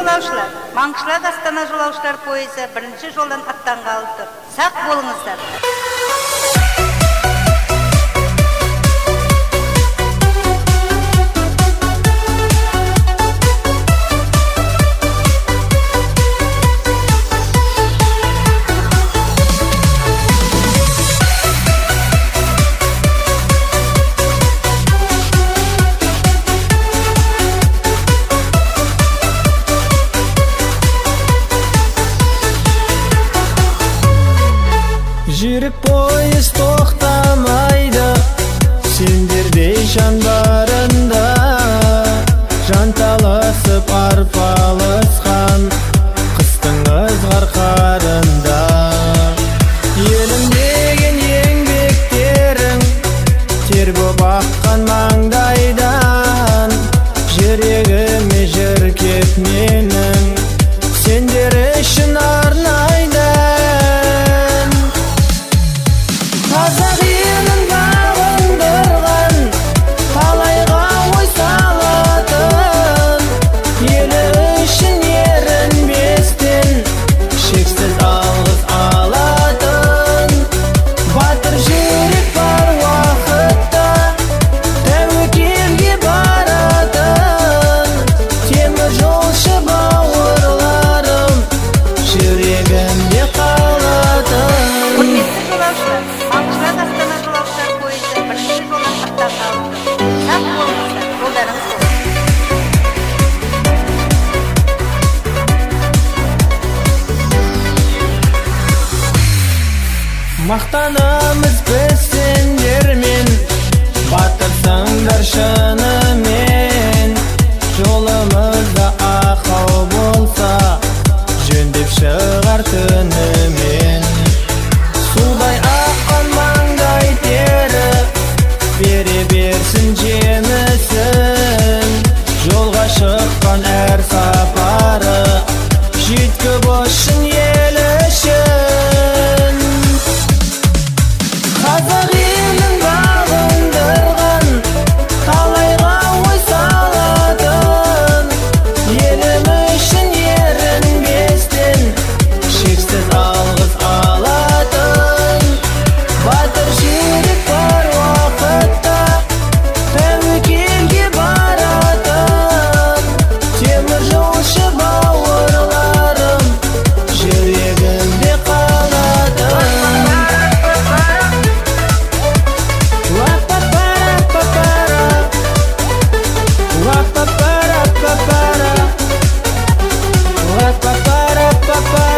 жолаушылар, Маңғышлақ Астана жолаушылар пойызы бірінші жолдан аттанғалы тұр. Сақ болыңыздар. Жүріп пойыз тоқтамайды, сендердей жан барында, жанталасып арпалысқан қыстың ызғар қарында. Елім деген еңбектерің тер боп аққан маңдайдан, жүрегіме жүркеп менің сендер үшін арнайды. Қазақ елін бағындырған, талайға ой салатын, елі үшін ерінбестен шексіз алғыс алатын. Батыр жүрек бар уақытта тәуекелге баратын, темір жолшы бауырларым жүрегімде қалатын. Құрметті жолаушылар, Маңғышлақ Астана жолаушылар пойызы бірінші жолдан аттанғалы тұр. Сақ болыңыздар, жолдарыңыз болсын. Мақтанамыз біз сендермен, батырсыңдар шынымен. Жолымызда ақау болса, жөндеп шығар түнімен. Судай аққан маңдай тері бере берсін жемісін. Жолға шыққан әр сапары жеткіп ұшын ел үшін. Қазақ елін бағындырған, талайға ой салатын, елім үшін ерінбестен шексіз алғыс алатын. Батыр жүрек бар уақытта тәуекелге баратын, темір жолшы бауырларым жүрегімде қалатын. Wa-pa-pa-ra-pa-pa-ra, wa-pa-pa-ra-pa-pa-ra.